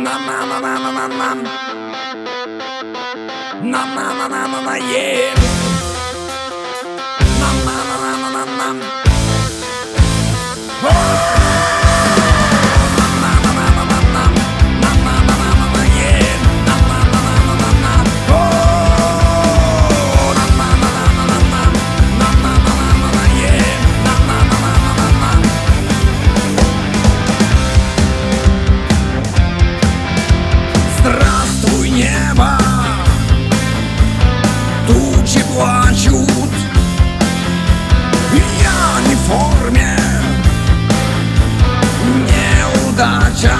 Здравствуй, небо! Тучи плачут, я не в форме, неудача.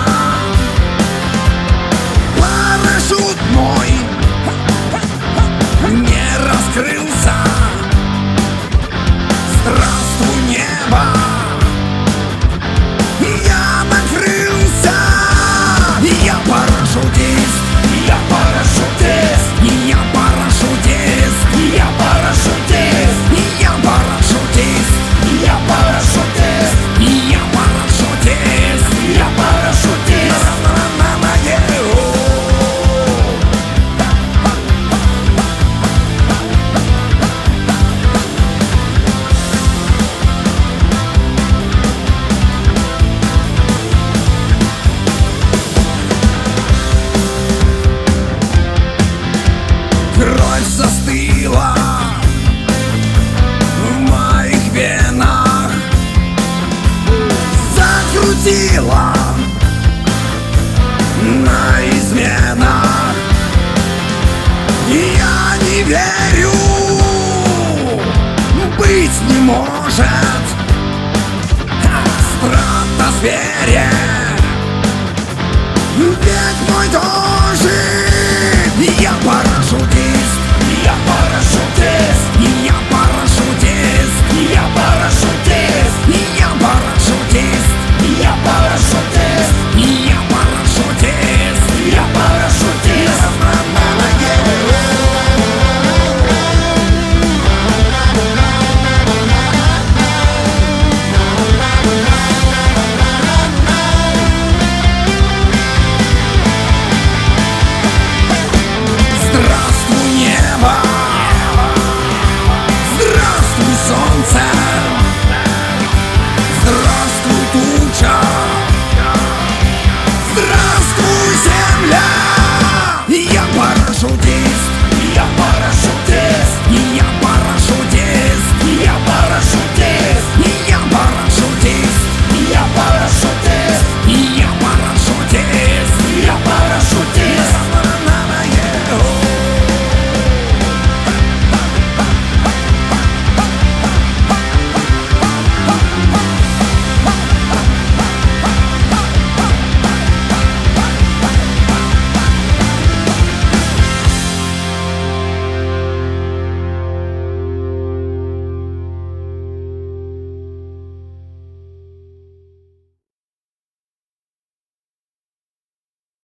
Парашют мой не раскрылся. Здравствуй, небо! Я накрылся. Я парашютист, я парашютист, я парашютист, я парашютист, я парашютист, я парашютист, я парашютист, я парашютист. Кровь застыла в моих венах, закрутила на изменах. Я не верю, быть не может в стратосфере, век мой дождь.